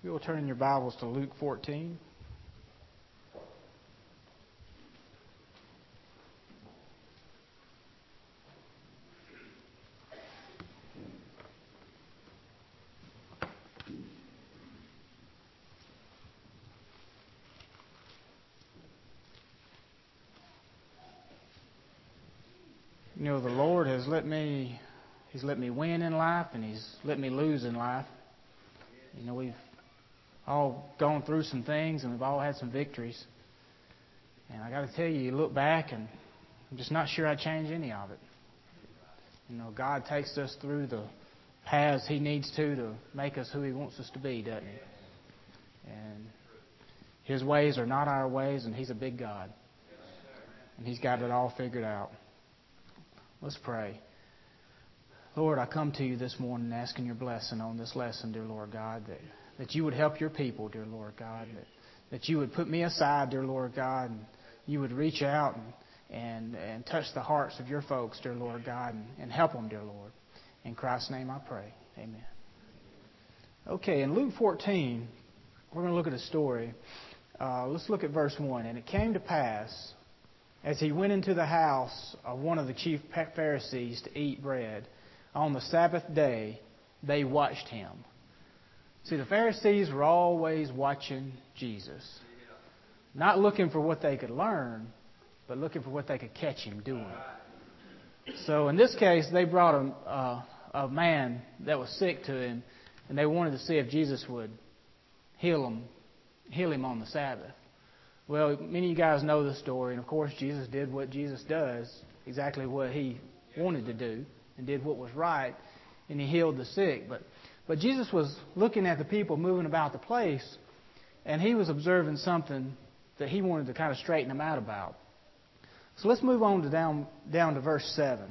You will turn in your Bibles to Luke 14. You know, the Lord has He's let me win in life, and He's let me lose in life. You know, we've all gone through some things, and we've all had some victories. And I got to tell you, you look back, and I'm just not sure I'd change any of it. You know, God takes us through the paths He needs to make us who He wants us to be, doesn't He? And His ways are not our ways, and He's a big God. And He's got it all figured out. Let's pray. Lord, I come to you this morning asking your blessing on this lesson, dear Lord God, that you would help your people, dear Lord God, that you would put me aside, dear Lord God, and you would reach out and touch the hearts of your folks, dear Lord God, and help them, dear Lord. In Christ's name I pray. Amen. Okay, in Luke 14, we're going to look at a story. Let's look at verse 1. And it came to pass, as he went into the house of one of the chief Pharisees to eat bread, on the Sabbath day, they watched him. See, the Pharisees were always watching Jesus. Not looking for what they could learn, but looking for what they could catch him doing. So in this case, they brought a man that was sick to him, and they wanted to see if Jesus would heal him on the Sabbath. Well, many of you guys know the story, and of course Jesus did what Jesus does, exactly what he wanted to do, and did what was right, and he healed the sick. But Jesus was looking at the people moving about the place, and he was observing something that he wanted to kind of straighten them out about. So let's move on to down to verse 7.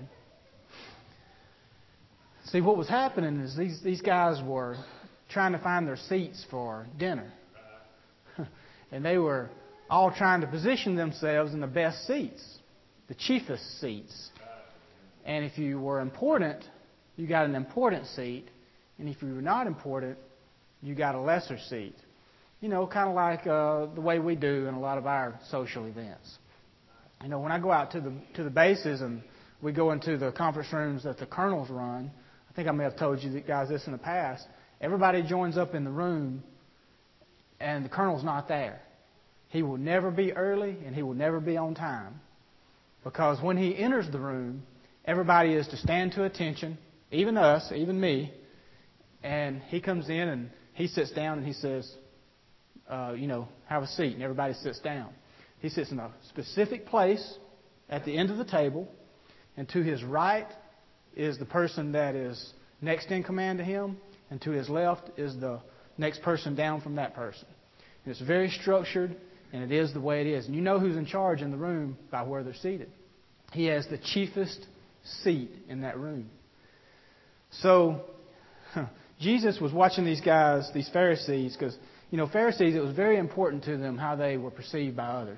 See, what was happening is these guys were trying to find their seats for dinner. And they were all trying to position themselves in the best seats, the chiefest seats. And if you were important, you got an important seat. And if you were not important, you got a lesser seat. You know, kind of like the way we do in a lot of our social events. You know, when I go out to the bases and we go into the conference rooms that the colonels run, I think I may have told you guys this in the past, everybody joins up in the room and the colonel's not there. He will never be early and he will never be on time. Because when he enters the room, everybody is to stand to attention, even us, even me. And he comes in and he sits down and he says, have a seat. And everybody sits down. He sits in a specific place at the end of the table. And to his right is the person that is next in command to him. And to his left is the next person down from that person. And it's very structured. And it is the way it is. And you know who's in charge in the room by where they're seated. He has the chiefest seat in that room. So, Jesus was watching these guys, these Pharisees, because, Pharisees, it was very important to them how they were perceived by others.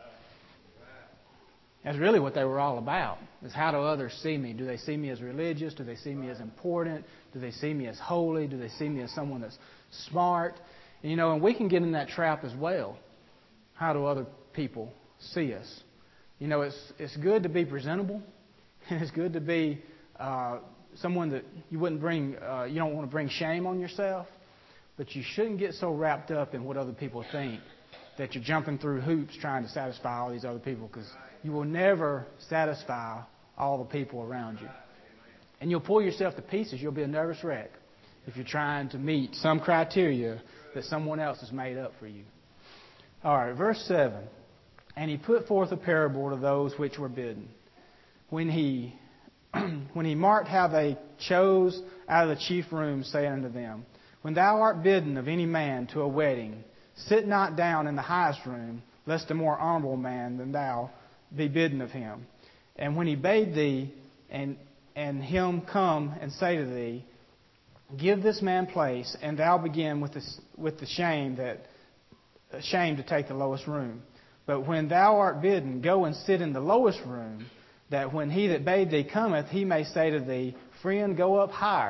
That's really what they were all about, is how do others see me? Do they see me as religious? Do they see me as important? Do they see me as holy? Do they see me as someone that's smart? And we can get in that trap as well. How do other people see us? It's good to be presentable, and it's good to be someone that you wouldn't bring. You don't want to bring shame on yourself, but you shouldn't get so wrapped up in what other people think that you're jumping through hoops trying to satisfy all these other people, because you will never satisfy all the people around you, and you'll pull yourself to pieces. You'll be a nervous wreck if you're trying to meet some criteria that someone else has made up for you. All right, verse 7. And he put forth a parable to those which were bidden. When he marked how they chose out of the chief room, saying unto them, When thou art bidden of any man to a wedding, sit not down in the highest room, lest a more honorable man than thou be bidden of him. And when he bade thee, and him come and say to thee, Give this man place, and thou begin with the shame to take the lowest room. But when thou art bidden, go and sit in the lowest room, that when he that bade thee cometh, he may say to thee, Friend, go up higher.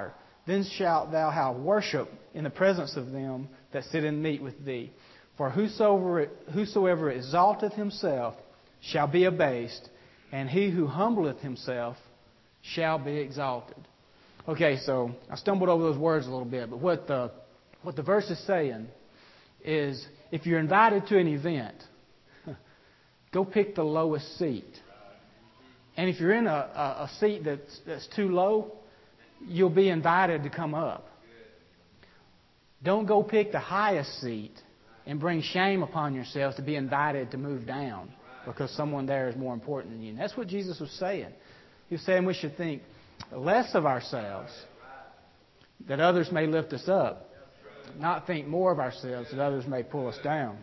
then shalt thou have worship in the presence of them that sit in meat with thee. For whosoever exalteth himself shall be abased, and he who humbleth himself shall be exalted. Okay, so I stumbled over those words a little bit, but what the verse is saying is, if you're invited to an event, go pick the lowest seat. And if you're in a seat that's too low, you'll be invited to come up. Don't go pick the highest seat and bring shame upon yourselves to be invited to move down because someone there is more important than you. And that's what Jesus was saying. He was saying we should think less of ourselves that others may lift us up, not think more of ourselves that others may pull us down.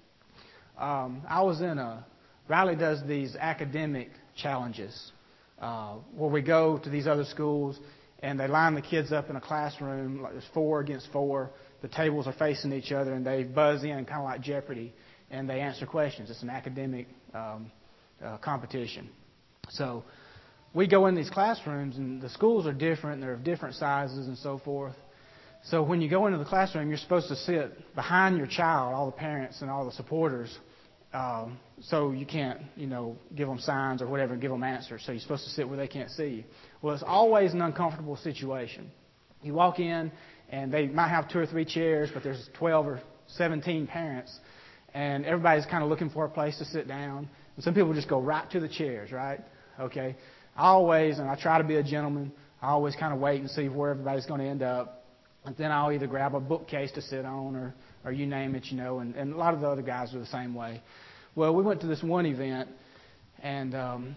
I was in Riley does these academic challenges where we go to these other schools and they line the kids up in a classroom, like there's 4 against 4. The tables are facing each other, and they buzz in kind of like Jeopardy, and they answer questions. It's an academic competition. So we go in these classrooms, and the schools are different. They're of different sizes and so forth. So when you go into the classroom, you're supposed to sit behind your child, all the parents and all the supporters, so you can't, give them signs or whatever and give them answers. So you're supposed to sit where they can't see you. Well, it's always an uncomfortable situation. You walk in, and they might have 2 or 3 chairs, but there's 12 or 17 parents, and everybody's kind of looking for a place to sit down. And some people just go right to the chairs, right? Okay. And I try to be a gentleman, I always kind of wait and see where everybody's going to end up. And then I'll either grab a bookcase to sit on or you name it, and a lot of the other guys are the same way. Well, we went to this one event, and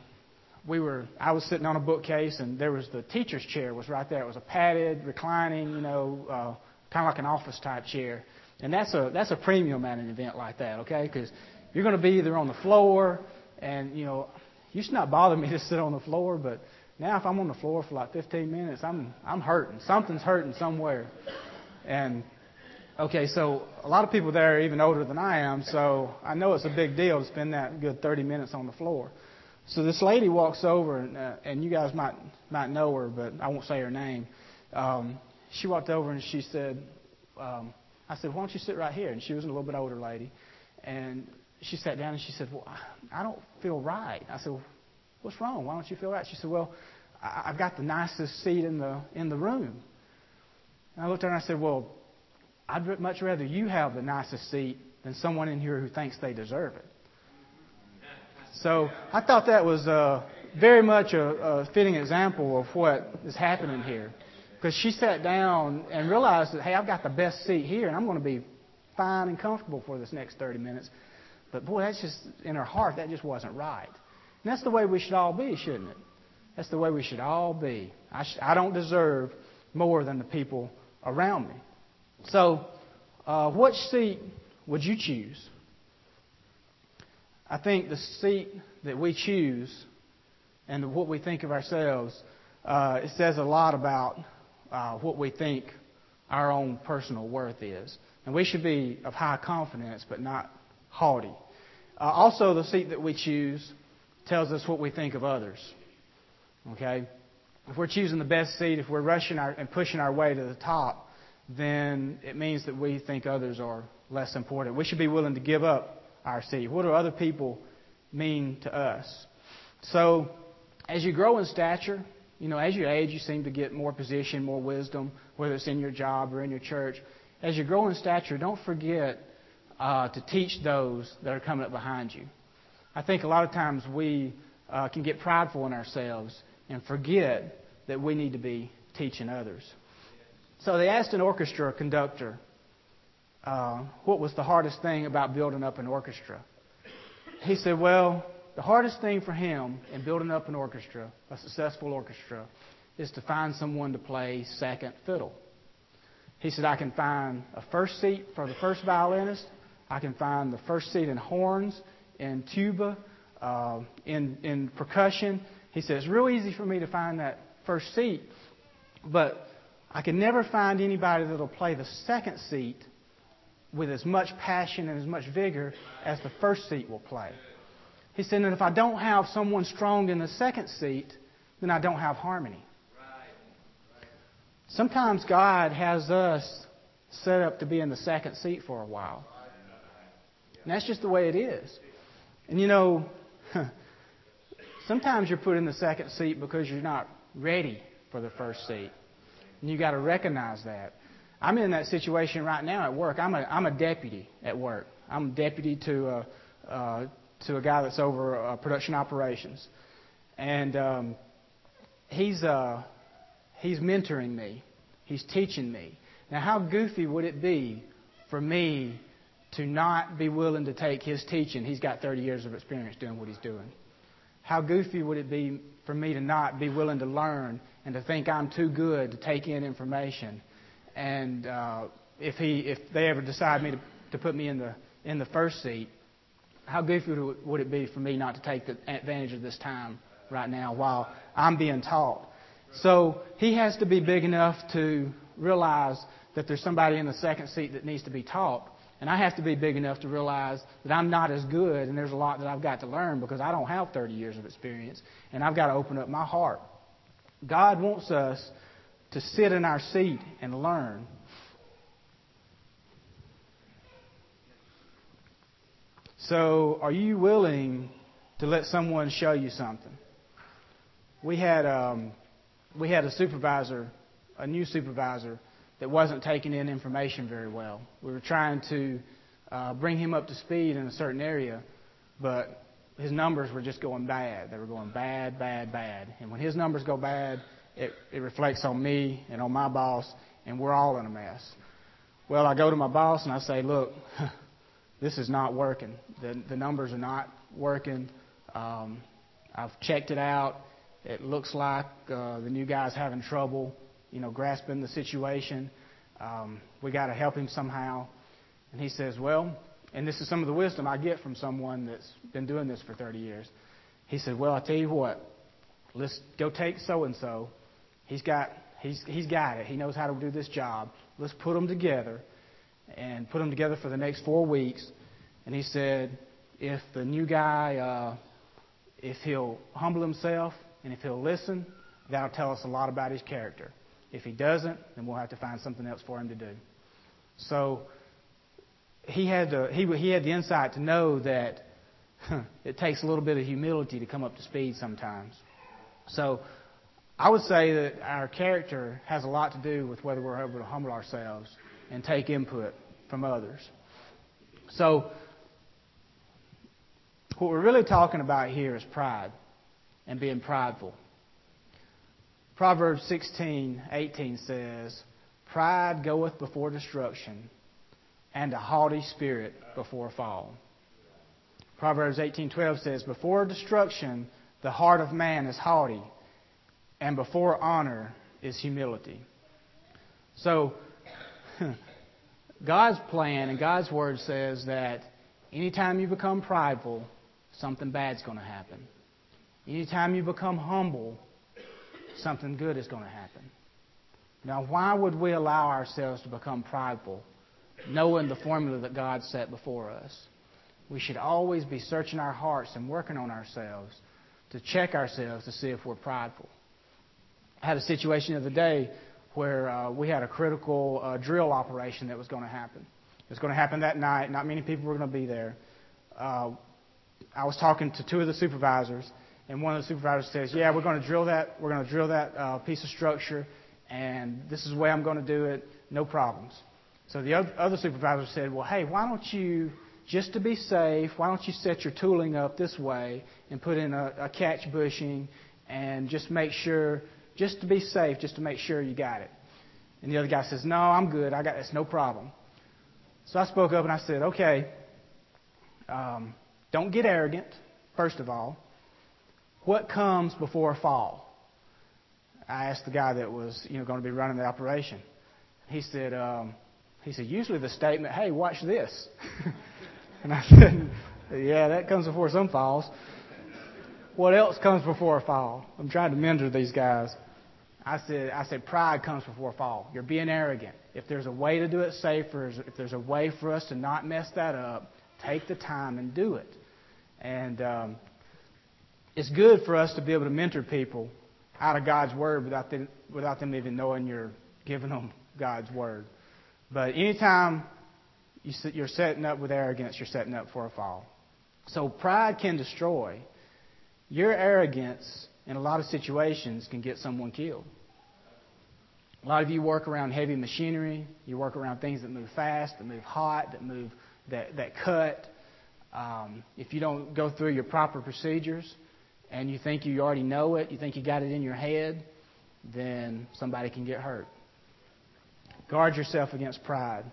I was sitting on a bookcase, and there was the teacher's chair was right there. It was a padded, reclining, kind of like an office type chair. And that's a premium at an event like that, okay? Because you're going to be either on the floor, and used to not bother me to sit on the floor, but now if I'm on the floor for like 15 minutes, I'm hurting. Something's hurting somewhere. And okay, so a lot of people there are even older than I am, so I know it's a big deal to spend that good 30 minutes on the floor. So this lady walks over, and you guys might know her, but I won't say her name. She walked over and she said, I said, why don't you sit right here? And she was a little bit older lady. And she sat down and she said, well, I don't feel right. I said, well, what's wrong? Why don't you feel right? She said, well, I've got the nicest seat in the room. And I looked at her and I said, well, I'd much rather you have the nicest seat than someone in here who thinks they deserve it. So I thought that was very much a fitting example of what is happening here. Because she sat down and realized that, hey, I've got the best seat here, and I'm going to be fine and comfortable for this next 30 minutes. But, boy, that's just, in her heart, that just wasn't right. And that's the way we should all be, shouldn't it? That's the way we should all be. I don't deserve more than the people around me. So, what seat would you choose? I think the seat that we choose and what we think of ourselves, it says a lot about what we think our own personal worth is. And we should be of high confidence, but not haughty. Also, the seat that we choose tells us what we think of others. Okay? If we're choosing the best seat, if we're rushing and pushing our way to the top, then it means that we think others are less important. We should be willing to give up our seat. What do other people mean to us? So, as you grow in stature, as you age, you seem to get more position, more wisdom, whether it's in your job or in your church. As you grow in stature, don't forget to teach those that are coming up behind you. I think a lot of times we can get prideful in ourselves and forget that we need to be teaching others. So they asked an orchestra conductor what was the hardest thing about building up an orchestra. He said, well, the hardest thing for him in building up an orchestra, a successful orchestra, is to find someone to play second fiddle. He said, I can find a first seat for the first violinist. I can find the first seat in horns, in tuba, in percussion. He said, it's real easy for me to find that first seat, but I can never find anybody that will play the second seat with as much passion and as much vigor as the first seat will play. He said, and if I don't have someone strong in the second seat, then I don't have harmony. sometimes God has us set up to be in the second seat for a while. And that's just the way it is. And you know, sometimes you're put in the second seat because you're not ready for the first seat. And you got to recognize that. I'm in that situation right now at work. I'm a deputy at work. I'm a deputy to a guy that's over production operations. And he's mentoring me. He's teaching me. Now, how goofy would it be for me to not be willing to take his teaching? He's got 30 years of experience doing what he's doing. How goofy would it be for me to not be willing to learn and to think I'm too good to take in information? And if they ever decide me to put me in the first seat, how goofy would it be for me not to take the advantage of this time right now while I'm being taught? So he has to be big enough to realize that there's somebody in the second seat that needs to be taught. And I have to be big enough to realize that I'm not as good and there's a lot that I've got to learn because I don't have 30 years of experience. And I've got to open up my heart. God wants us to sit in our seat and learn. So, are you willing to let someone show you something? We had a supervisor, a new supervisor, that wasn't taking in information very well. We were trying to bring him up to speed in a certain area, but his numbers were just going bad. They were going bad, bad, bad. And when his numbers go bad, it reflects on me and on my boss, and we're all in a mess. Well, I go to my boss and I say, look, this is not working. The numbers are not working. I've checked it out. It looks like the new guy's having trouble, grasping the situation. We got to help him somehow. And he says, well, and this is some of the wisdom I get from someone that's been doing this for 30 years. He said, well, I'll tell you what. Let's go take so-and-so. He's got it. He knows how to do this job. Let's put them together and put them together for the next 4 weeks. And he said, if the new guy, if he'll humble himself and if he'll listen, that'll tell us a lot about his character. If he doesn't, then we'll have to find something else for him to do. So he had the insight to know that it takes a little bit of humility to come up to speed sometimes. So I would say that our character has a lot to do with whether we're able to humble ourselves and take input from others. So what we're really talking about here is pride and being prideful. Proverbs 16:18 says, pride goeth before destruction, and a haughty spirit before a fall. Proverbs 18:12 says, before destruction the heart of man is haughty, and before honor is humility. So, God's plan and God's word says that anytime you become prideful, something bad's going to happen. Anytime you become humble, something good is going to happen. Now, why would we allow ourselves to become prideful, knowing the formula that God set before us? We should always be searching our hearts and working on ourselves to check ourselves to see if we're prideful. I had a situation the other day where we had a critical drill operation that was going to happen. It was going to happen that night. Not many people were going to be there. I was talking to two of the supervisors, and one of the supervisors says, yeah, we're going to drill that. We're going to drill that piece of structure, and this is the way I'm going to do it. No problems. So the other supervisor said, well, hey, why don't you, just to be safe, why don't you set your tooling up this way and put in a catch bushing and just make sure, just to be safe, just to make sure you got it. And the other guy says, no, I'm good. I got this, no problem. So I spoke up and I said, okay, don't get arrogant, first of all. What comes before a fall? I asked the guy that was, going to be running the operation. He said, usually the statement, hey, watch this. And I said, yeah, that comes before some falls. What else comes before a fall? I'm trying to mentor these guys. I said, pride comes before a fall. You're being arrogant. If there's a way to do it safer, if there's a way for us to not mess that up, take the time and do it. And it's good for us to be able to mentor people out of God's Word without them even knowing your giving them God's Word. But anytime you're setting up with arrogance, you're setting up for a fall. So pride can destroy. Your arrogance in a lot of situations can get someone killed. A lot of you work around heavy machinery. You work around things that move fast, that move hot, that cut. If you don't go through your proper procedures and you think you already know it, you think you got it in your head, then somebody can get hurt. Guard yourself against pride.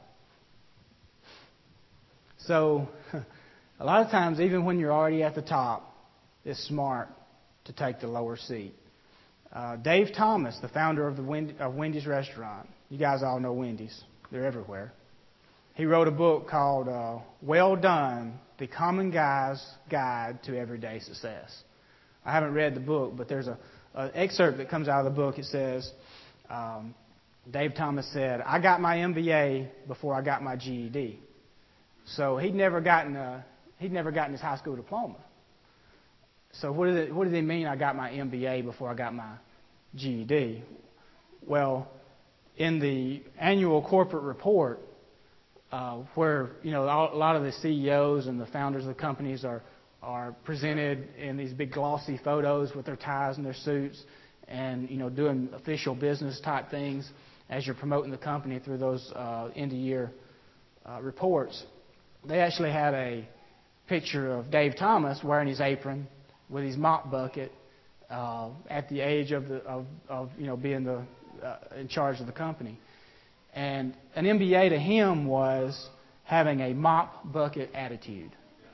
So, a lot of times, even when you're already at the top, it's smart to take the lower seat. Dave Thomas, the founder of Wendy's restaurant. You guys all know Wendy's. They're everywhere. He wrote a book called Well Done, The Common Guy's Guide to Everyday Success. I haven't read the book, but there's an excerpt that comes out of the book. It says, Dave Thomas said, I got my MBA before I got my GED. So he'd never gotten his high school diploma. So what did he mean I got my MBA before I got my GED? Well, in the annual corporate report, where a lot of the CEOs and the founders of the companies are presented in these big glossy photos with their ties and their suits, and doing official business type things as you're promoting the company through those end of year reports. They actually had a picture of Dave Thomas wearing his apron with his mop bucket at the age of being in charge of the company. And an MBA to him was having a mop bucket attitude.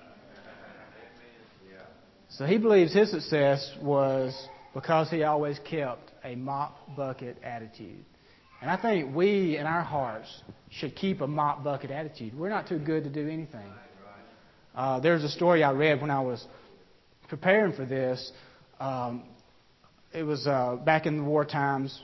So he believes his success was because he always kept a mop bucket attitude. And I think we, in our hearts, should keep a mop bucket attitude. We're not too good to do anything. There's a story I read when I was preparing for this. It was back in the war times,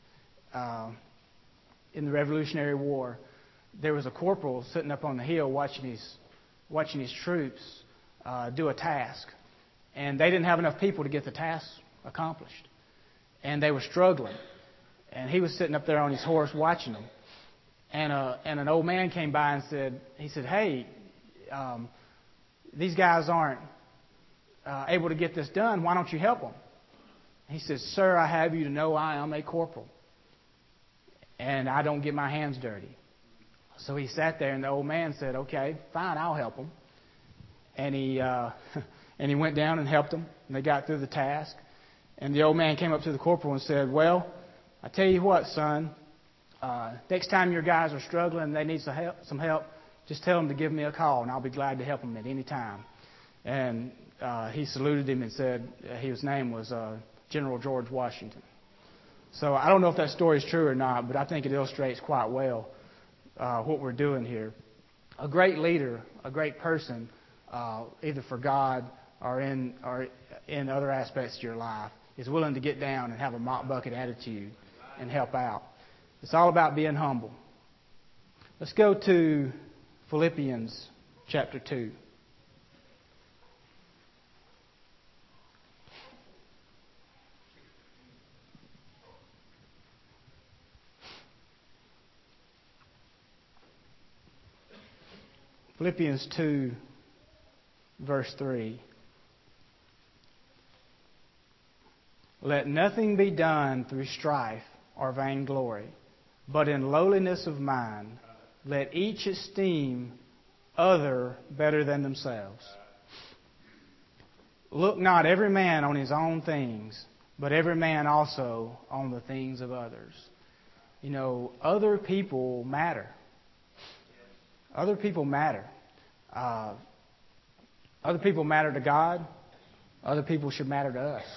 in the Revolutionary War. There was a corporal sitting up on the hill watching his troops do a task. And they didn't have enough people to get the task accomplished. And they were struggling. And he was sitting up there on his horse watching them. And an old man came by and said, hey, these guys aren't able to get this done. Why don't you help them? He says, sir, I have you to know I am a corporal. And I don't get my hands dirty. So he sat there, and the old man said, okay, fine, I'll help them. And he went down and helped them, and they got through the task. And the old man came up to the corporal and said, well, I tell you what, son, next time your guys are struggling and they need some help, just tell them to give me a call, and I'll be glad to help them at any time. And he saluted him and said his name was General George Washington. So I don't know if that story is true or not, but I think it illustrates quite well what we're doing here. A great leader, a great person, either for God or in other aspects of your life, is willing to get down and have a mop bucket attitude and help out. It's all about being humble. Let's go to Philippians chapter 2. Philippians 2, verse 3. Let nothing be done through strife or vainglory, but in lowliness of mind, let each esteem other better than themselves. Look not every man on his own things, but every man also on the things of others. Other people matter. Other people matter. Other people matter to God. Other people should matter to us.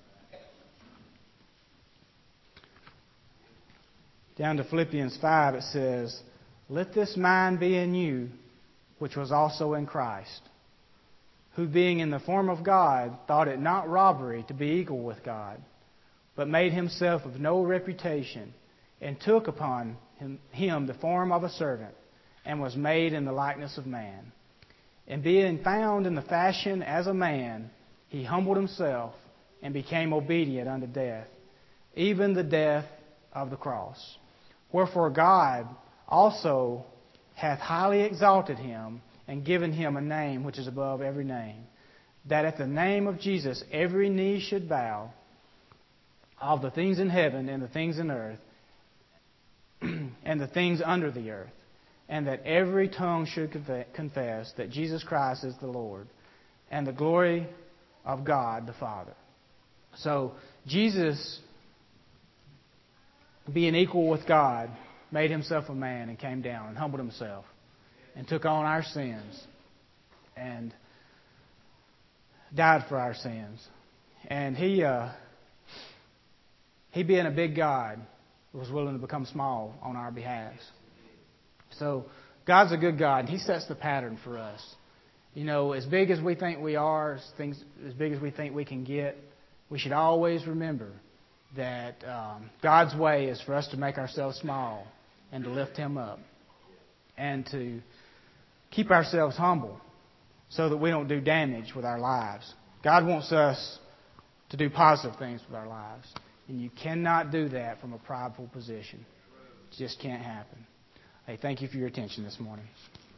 Down to Philippians 5, it says, let this mind be in you, which was also in Christ, who being in the form of God, thought it not robbery to be equal with God, but made himself of no reputation, and took upon him the form of a servant, and was made in the likeness of man. And being found in the fashion as a man, he humbled himself, and became obedient unto death, even the death of the cross. Wherefore God also hath highly exalted him, and given him a name which is above every name, that at the name of Jesus every knee should bow, of the things in heaven and the things in earth, and the things under the earth, and that every tongue should confess that Jesus Christ is the Lord, and the glory of God the Father. So Jesus, being equal with God, made himself a man and came down and humbled himself and took on our sins and died for our sins. And he being a big God, was willing to become small on our behalf. So God's a good God, and He sets the pattern for us. You know, as big as we think we are, as big as we think we can get, we should always remember that God's way is for us to make ourselves small and to lift Him up and to keep ourselves humble so that we don't do damage with our lives. God wants us to do positive things with our lives. And you cannot do that from a prideful position. It just can't happen. Hey, thank you for your attention this morning.